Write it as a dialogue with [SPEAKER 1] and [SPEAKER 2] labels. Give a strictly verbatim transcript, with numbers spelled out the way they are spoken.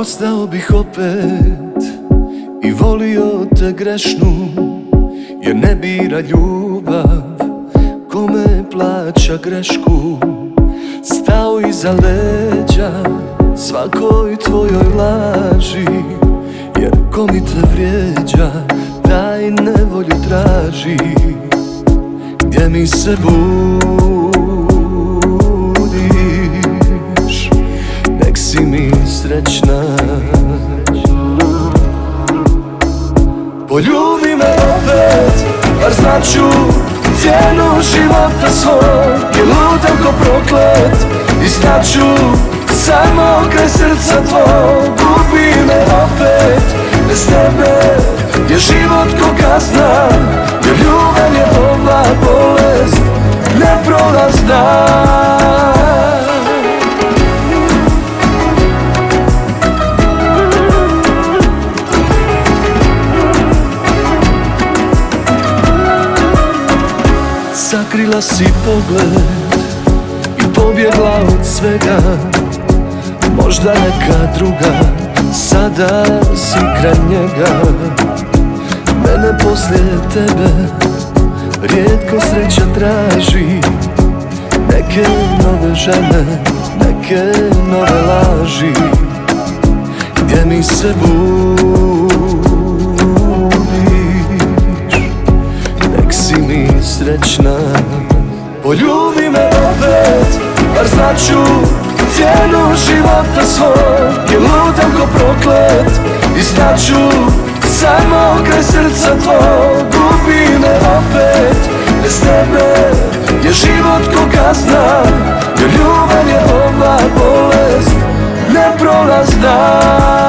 [SPEAKER 1] Ostao bih opet i volio te grešnu, jer ne bira ljubav kome plaća grešku. Stao iza leđa svakoj tvojoj laži, jer ko mi te vrijeđa taj nevolju traži. Gdje mi se budiš, nek si mi srećna. Poljubi me opet, bar znaću cijenu života svoj. Jer lutam ko proklet i znaću samo kraj srca tvoj. Gubi me opet, bez tebe je život ko kazna. Jer ljubav je ova bolest neprolazna. Sakrila si pogled i pobjegla od svega. Možda neka druga, sada si kraj njega. Mene poslije tebe rijetko sreća traži. Neke nove žene, neke nove laži. Gdje mi se budiš, nek si mi srećna. Poljubi me opet, bar znaću cijenu života svoj. Jer lutam ko proklet i znaću samo kraj srca tvoj. Gubi me opet, bez tebe je život ko kazna. Jer ljubav je ova bolest neprolazna.